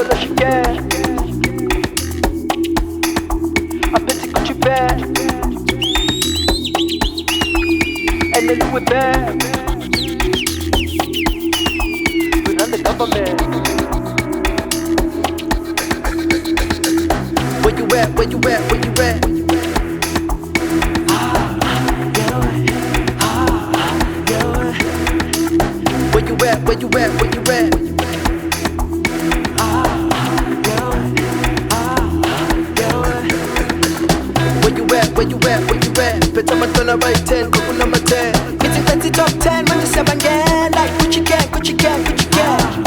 all she can. I pity Gucci bag, and then Louis bag. We run the government. Where you at? Where you at? Where you at? Where you at? Where you at? Where you at? Where you at? Where you at? Where you at? Better man turn right 10, couple number 10. Getting fancy top 10, man, just seven again. Like Gucci gang, Gucci gang, Gucci gang.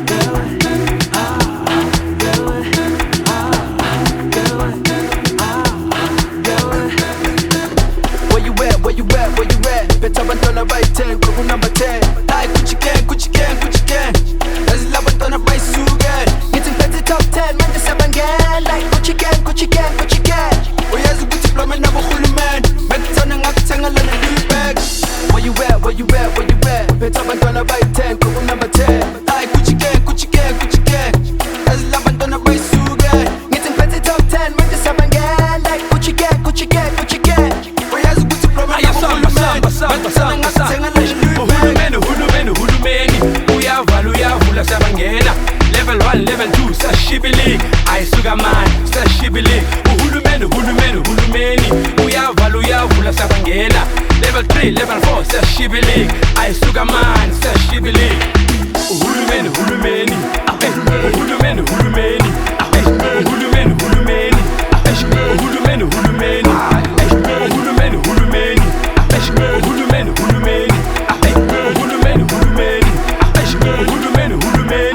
Where you at? Where you at? Where you at? Better man turn right 10, couple number 10. Like Gucci gang, Gucci gang, Gucci gang. That's love and turn right sugar. Getting fancy top 10, man, just seven again. Like Gucci gang, Gucci gang, Gucci gang. Uyazi ukuthi ploma nabo hulumeni Bekutona ngakuthenga lana new bag. Where you at? Where you at? Where you at? Betha abantwana bayi 10 kubu number 10. Hayi Gucci gang, Gucci gang, Gucci gang. Azila abantwana bayisuke. Ngithi ngiphethe top 10 manje sabangena like Gucci gang, Gucci gang, Gucci gang. Uyazi ukuthi ploma nabo hulumeni Bekutona ngakuthenga lana new bag. Hulumeni uyavula sabangena. Level 1, level 2 sashibili ayisuka man sashibili. Hulumeni uyavula sabangena. Level 3, level 4 sashibili ayisuka man sashibili. Hulumeni hulumeni hulumeni hulumeni hulumeni hulumeni hulumeni hulumeni hulumeni hulumeni hulumeni hulumeni hulumeni hulumeni.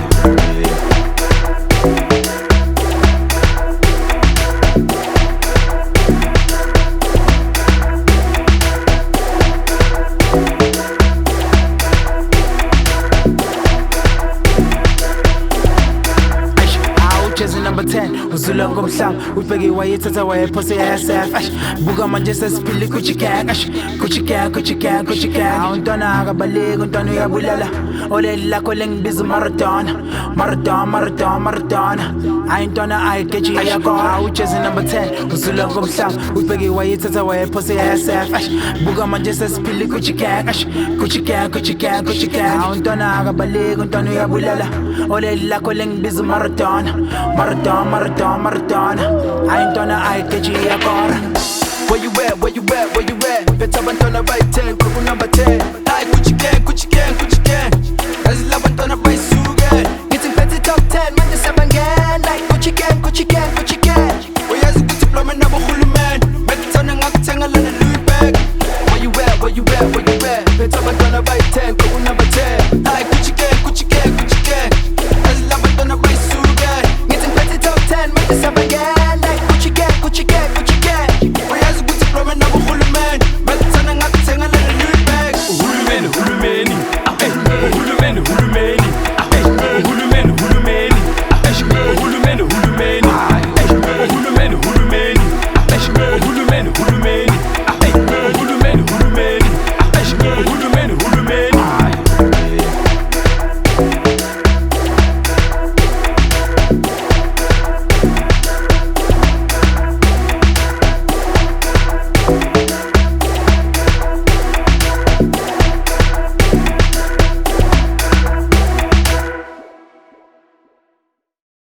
Number 10 uzula ngomhlanga ubheke wayethatha wayephose SF buka manje sesiphile Gucci gang Gucci gang Gucci gang Gucci gang awuntwana akabaleki untwana uyabulala oleli lakho lengibiza Maradona Maradona Maradona Maradona ayintwana ayigeji yakho ujezi number 10 uzula ngomhlanga ubheke wayethatha wayephose SF buka manje sesiphile Gucci gang Gucci gang Gucci gang Gucci gang awuntwana akabaleki untwana uyabulala oleli lakho lengibiza Maradona Maradona, Maradona. Ayintwana ayigeji yakora. Where you at? Where you at? Where you at? Betha abantwana bayi 10, kubu number 10. Hayi Gucci gang, Gucci gang, Gucci gang. Azila abantwana bayisuke. Ngithi ngiphethe top 10, manje sabangena like Gucci gang, Gucci gang, Gucci gang. Uyazi ukuthi ploma nabo hulumeni Bekutona ngakuthenga lana Louis bag. Where you at? Where you at? Where you at? Betha abantwana bayi 10, kubu number 10. Hayi Gucci gang, Gucci gang, Gucci gang. Azila abantwana bayisuke. Manje sabangena like Gucci gang, Gucci gang, Gucci gang. Uyazi ukuthi ploma nabo hulumeni Bekutona ngakuthenga lana Louis bag. Hulumeni hulumeni hulumeni hulumeni